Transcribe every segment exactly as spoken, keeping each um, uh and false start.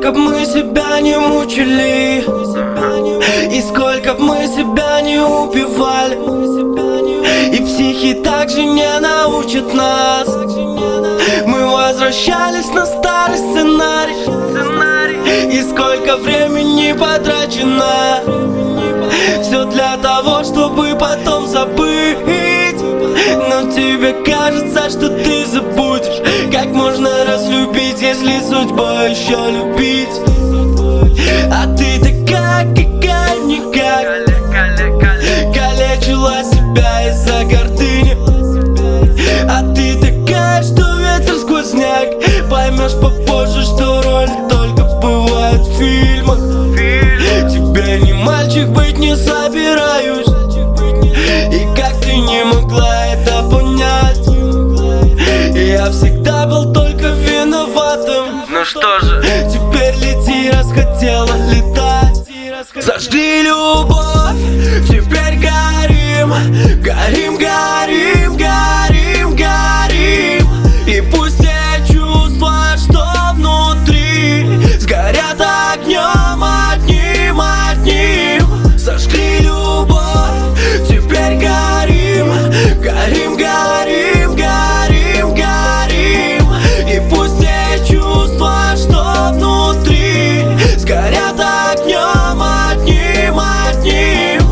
сколько б мы себя не мучили, и сколько б мы себя не убивали, и психи также не научат нас. Мы возвращались на старый сценарий, и сколько времени потрачено, все для того, чтобы потом забыть. Но тебе кажется, что ты забудешь. Как можно разлюбить, если судьба еще любить? А ты такая, какая-никак, калечила себя из-за гордыни. А ты такая, что ветер сквозняк. Поймешь попозже, что роли только бывают в фильмах. Тебе не мальчик быть не собираюсь, и как ты не могла это понять? Я всегда был только виноватым. Ну что же, теперь лети, раз хотела летать. Зажгли любовь, теперь горим, горим, горим, горим, горим. И пусть те чувства, что внутри, сгорят огнем одним, одним. Зажгли любовь, теперь горим, горим, горим, горим, горим. И пусть те чувства, что внутри, сгорят огнем одним, одним.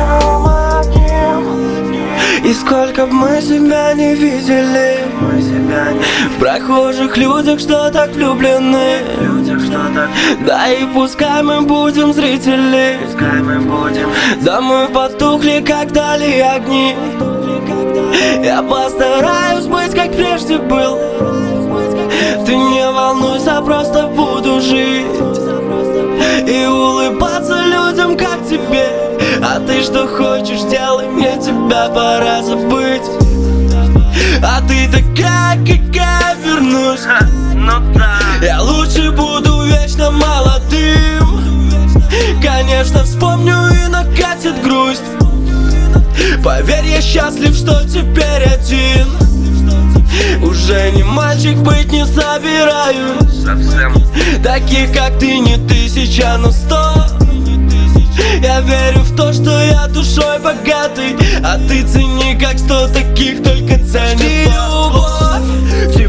И сколько б мы себя не видели, в прохожих людях, что так влюблены, да и пускай мы будем зрители, да мы потухли, как дали огни. Я постараюсь быть, как прежде был. Ты не волнуйся, просто буду жить и улыбаться людям, как тебе. А ты что хочешь, делай, мне тебя пора забыть. А ты такая, какая вернусь. ну да. Я лучше буду вечно молодым. Конечно, вспомню и накатит грусть. Поверь, я счастлив, что теперь один. Уже не мальчик, быть не собираюсь. Совсем. Таких, как ты, не тысяча, но сто. Я верю в то, что я душой богатый, а ты цени, как сто таких, только ценит любовь.